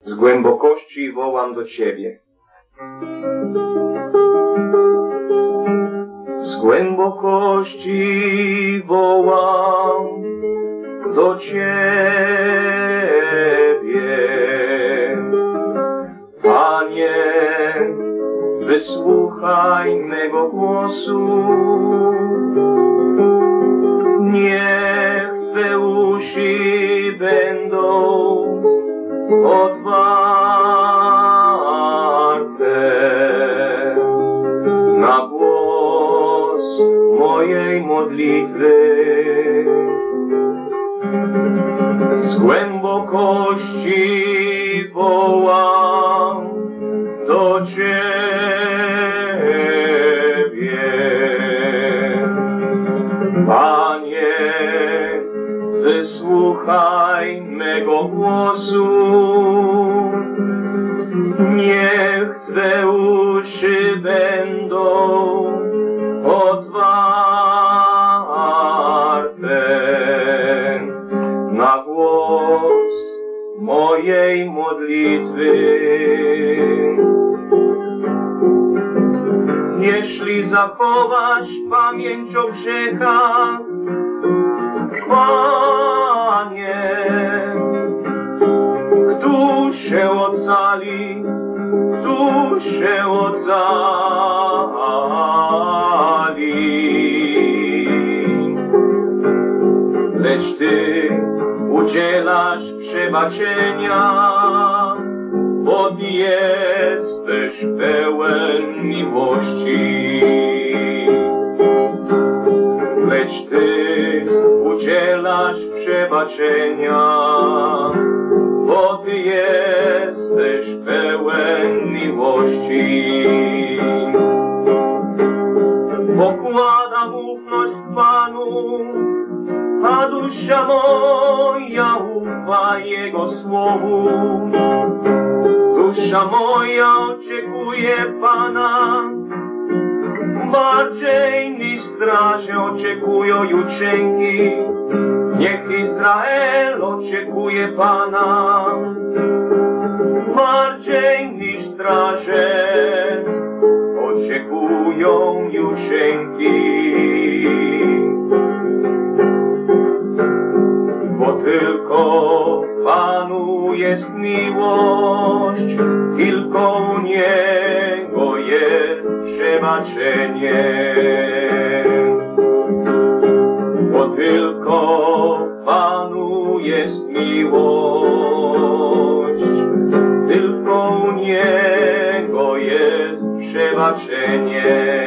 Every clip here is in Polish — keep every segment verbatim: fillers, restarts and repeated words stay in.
z głębokości wołam do Ciebie. Z głębokości wołam do Ciebie. Panie, wysłuchaj mego głosu. Niech Twe uszy będą otwarte na głos mojej modlitwy. Z głębokości wołam do Ciebie. Panie, wysłuchaj mego głosu. Niech Twe uszy będą otwarte na głos mojej modlitwy. Jeśli zachowasz pamięć o grzechach, Panie, któż się ocali, któż się ocali? Lecz Ty udzielasz przebaczenia, bo Ty jesteś pełen miłości. Lecz Ty udzielasz przebaczenia, bo Ty jesteś pełen miłości. Pokładam ufność w Panu, a dusza moja ufa Jego słowu. Dusza moja oczekuje Pana, bardziej niż straże oczekują jutrzenki. Niech Izrael oczekuje Pana, bardziej niż straże oczekują jutrzenki. Bo tylko Panu jest miłość, tylko u Niego jest przebaczenie. Bo tylko Panu jest miłość, tylko u Niego jest przebaczenie.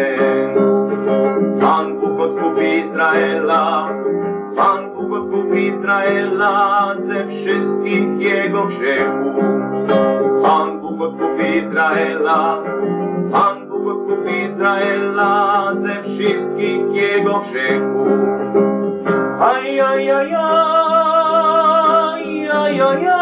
Pan Bóg odkupi Izraela, Pan Bóg odkupi Izraela ze wszystkich jego grzechów. Pan Bóg odkupi Izraela, Pan Bóg odkupi Izraela ze wszystkich jego grzechów. Aj, aj, aj, aj, aj, aj, aj.